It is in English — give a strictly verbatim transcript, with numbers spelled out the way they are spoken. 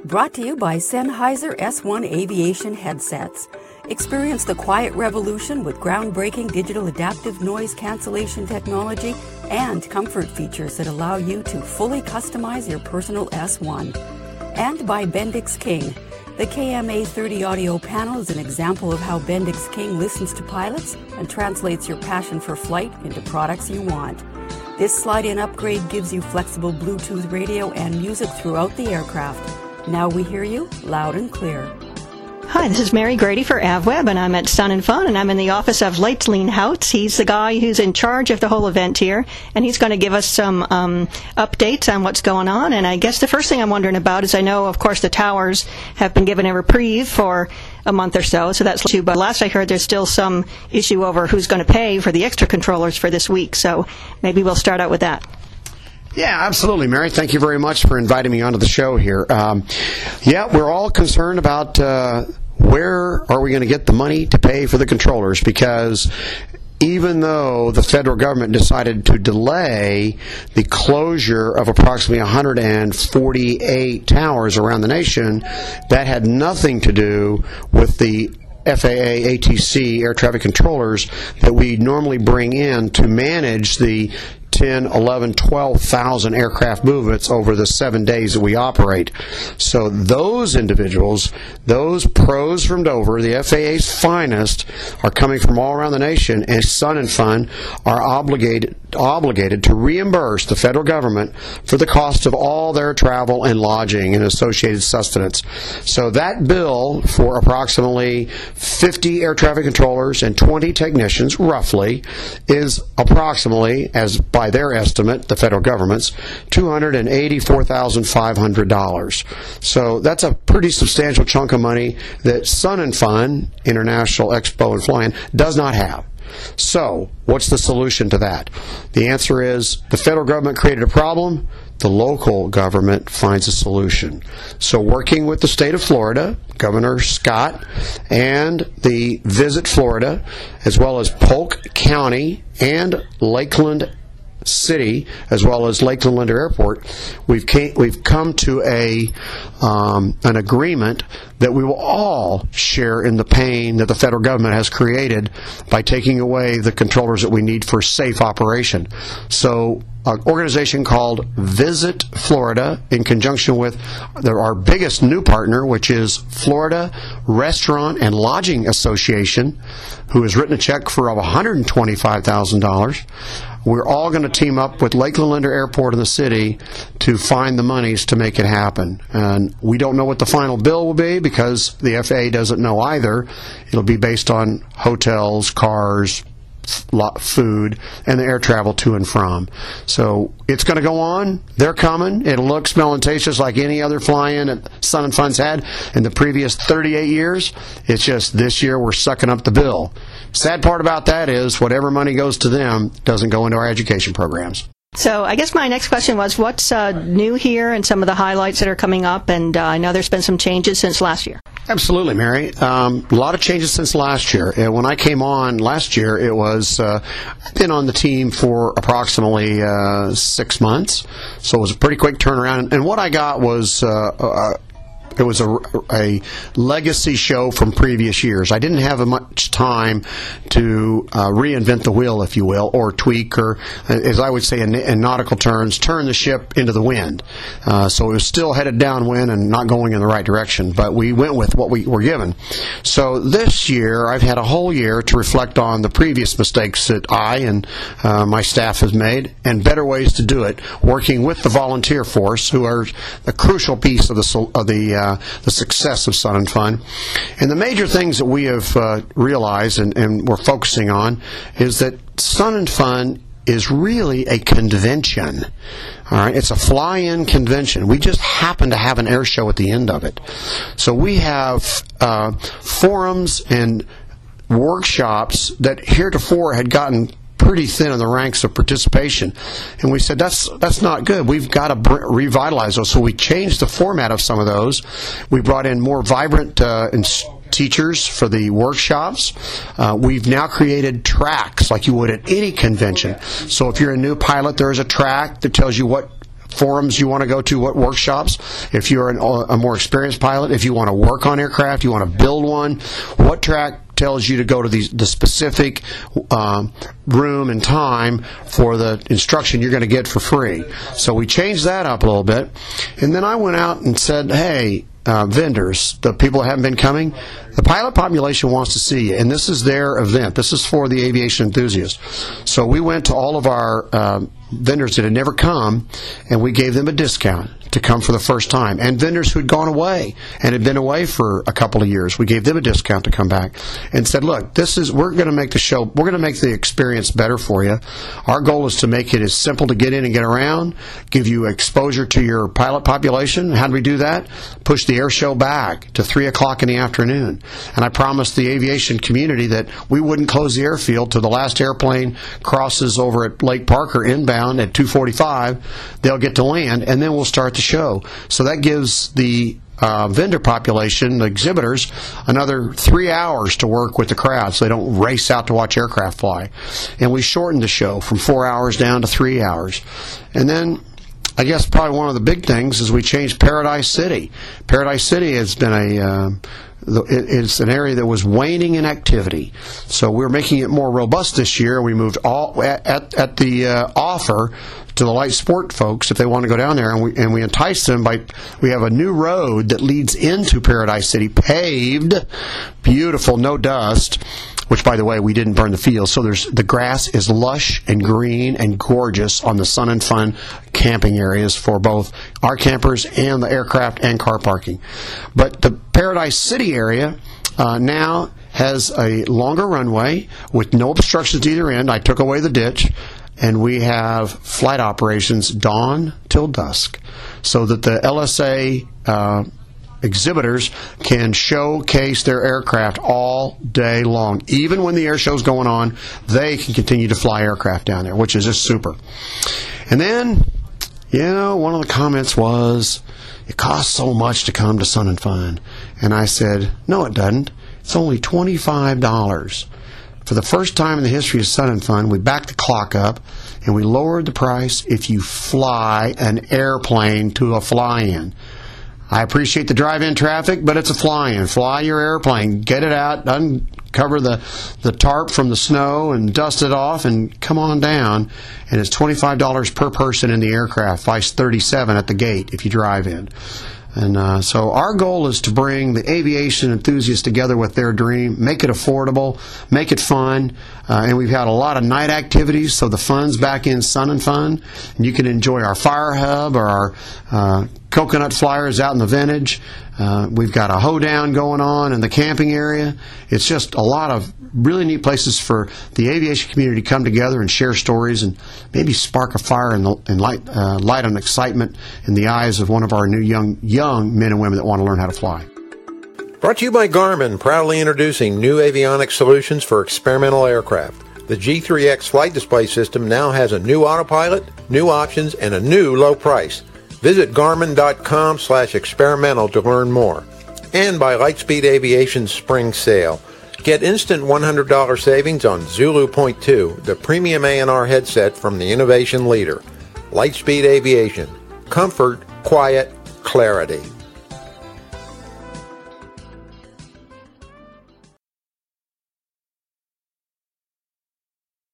Brought to you by Sennheiser S one Aviation Headsets. Experience the quiet revolution with groundbreaking digital adaptive noise cancellation technology and comfort features that allow you to fully customize your personal S one. And by Bendix King. The K M A thirty audio panel is an example of how Bendix King listens to pilots and translates your passion for flight into products you want. This slide-in upgrade gives you flexible Bluetooth radio and music throughout the aircraft. Now we hear you loud and clear. Hi, this is Mary Grady for AvWeb, and I'm at Sun and Fun, and I'm in the office of Leitlin Houtz. He's the guy who's in charge of the whole event here, and he's going to give us some um, updates on what's going on. And I guess the first thing I'm wondering about is I know, of course, the towers have been given a reprieve for a month or so, so that's true. But last I heard, there's still some issue over who's going to pay for the extra controllers for this week. So maybe we'll start out with that. Yeah, absolutely, Mary. Thank you very much for inviting me onto the show here. Um, yeah, we're all concerned about uh, where are we going to get the money to pay for the controllers, because even though the federal government decided to delay the closure of approximately one hundred forty-eight towers around the nation, that had nothing to do with the F A A A T C air traffic controllers that we normally bring in to manage the ten, eleven, twelve thousand aircraft movements over the seven days that we operate. So those individuals, those pros from Dover, the F A A's finest, are coming from all around the nation, and Sun and Fun are obligated obligated to reimburse the federal government for the cost of all their travel and lodging and associated sustenance. So that bill for approximately fifty air traffic controllers and twenty technicians, roughly, is approximately, as by their estimate, the federal government's, two hundred eighty-four thousand five hundred dollars. So that's a pretty substantial chunk of money that Sun and Fun, International Expo and Flying, does not have. So, what's the solution to that? The answer is the federal government created a problem, the local government finds a solution. So, working with the state of Florida, Governor Scott, and the Visit Florida, as well as Polk County and Lakeland City, as well as Lakeland Linder Airport, we've came, we've come to a um, an agreement that we will all share in the pain that the federal government has created by taking away the controllers that we need for safe operation. So an organization called Visit Florida, in conjunction with our biggest new partner, which is Florida Restaurant and Lodging Association, who has written a check for one hundred twenty-five thousand dollars. We're all going to team up with Lakeland Linder Airport in the city to find the monies to make it happen. And we don't know what the final bill will be because the F A A doesn't know either. It'll be based on hotels, cars, food, and the air travel to and from. So it's going to go on. They're coming. It'll look, smell, and taste just like any other fly-in that Sun and Fun's had in the previous thirty-eight years. It's just this year we're sucking up the bill. Sad part about that is whatever money goes to them doesn't go into our education programs. So I guess my next question was, what's uh, new here and some of the highlights that are coming up? And uh, I know there's been some changes since last year. Absolutely, Mary. Um, a lot of changes since last year. Uh, when I came on last year, it was, uh, I've been on the team for approximately uh, six months. So it was a pretty quick turnaround. And what I got was uh, uh, it was a, a legacy show from previous years. I didn't have much time to uh, reinvent the wheel, if you will, or tweak, or, as I would say in, in nautical terms, turn the ship into the wind. Uh, so it was still headed downwind and not going in the right direction, but we went with what we were given. So this year, I've had a whole year to reflect on the previous mistakes that I and uh, my staff has made, and better ways to do it, working with the volunteer force, who are a crucial piece of the of the Uh, the success of Sun and Fun. And the major things that we have uh, realized and, and we're focusing on is that Sun and Fun is really a convention. All right, it's a fly-in convention. We just happen to have an air show at the end of it. So we have uh, forums and workshops that heretofore had gotten pretty thin in the ranks of participation, and we said that's that's not good. We've got to br- revitalize those. So we changed the format of some of those. We brought in more vibrant uh, and teachers for the workshops. Uh, we've now created tracks like you would at any convention. So if you're a new pilot, there is a track that tells you what forums you want to go to, what workshops. If you're an, a more experienced pilot, if you want to work on aircraft, you want to build one, what track tells you to go to the, the specific um, room and time for the instruction you're going to get for free. So we changed that up a little bit. And then I went out and said, hey, uh, vendors, the people that haven't been coming, the pilot population wants to see you, and this is their event. This is for the aviation enthusiasts. So we went to all of our uh, vendors that had never come, and we gave them a discount to come for the first time. And vendors who had gone away and had been away for a couple of years, we gave them a discount to come back and said, look, this is we're going to make the show, we're going to make the experience better for you. Our goal is to make it as simple to get in and get around, give you exposure to your pilot population. How do we do that? Push the air show back to three o'clock in the afternoon. And I promised the aviation community that we wouldn't close the airfield till the last airplane crosses over at Lake Parker inbound at two forty-five. They'll get to land, and then we'll start the show. So that gives the uh, vendor population, the exhibitors, another three hours to work with the crowd so they don't race out to watch aircraft fly. And we shortened the show from four hours down to three hours. And then I guess probably one of the big things is we changed Paradise City. Paradise City has been a uh, it's an area that was waning in activity, so we're making it more robust this year. We moved all at at, at the uh, offer to the light sport folks if they want to go down there, and we and we entice them by we have a new road that leads into Paradise City, paved, beautiful, no dust. Which, by the way, we didn't burn the field, so there's the grass is lush and green and gorgeous on the Sun and Fun camping areas for both our campers and the aircraft and car parking. But the Paradise City area uh, now has a longer runway with no obstructions either end. I took away the ditch, and we have flight operations dawn till dusk, so that the L S A uh, exhibitors can showcase their aircraft all day long. Even when the air show's going on, they can continue to fly aircraft down there, which is just super. And then, you know, one of the comments was, it costs so much to come to Sun and Fun. And I said, no, it doesn't. It's only twenty-five dollars. For the first time in the history of Sun and Fun, we backed the clock up and we lowered the price if you fly an airplane to a fly-in. I appreciate the drive-in traffic, but it's a fly-in. Fly your airplane. Get it out, uncover the, the tarp from the snow and dust it off, and come on down. And it's twenty-five dollars per person in the aircraft, vice thirty-seven dollars at the gate if you drive in. And uh, so our goal is to bring the aviation enthusiasts together with their dream, make it affordable, make it fun. Uh, and we've had a lot of night activities, so the fun's back in Sun and Fun. And you can enjoy our fire hub or our uh, coconut flyers out in the vintage. Uh, we've got a hoedown going on in the camping area. It's just a lot of really neat places for the aviation community to come together and share stories and maybe spark a fire and, and light, uh, light on excitement in the eyes of one of our new young young men and women that want to learn how to fly. Brought to you by Garmin, proudly introducing new avionics solutions for experimental aircraft. The G three X flight display system now has a new autopilot, new options, and a new low price. Visit Garmin.com slash experimental to learn more. And by Lightspeed Aviation's spring sale. Get instant one hundred dollars savings on Zulu Point two, the premium A N R headset from the innovation leader. Lightspeed Aviation. Comfort, quiet, clarity.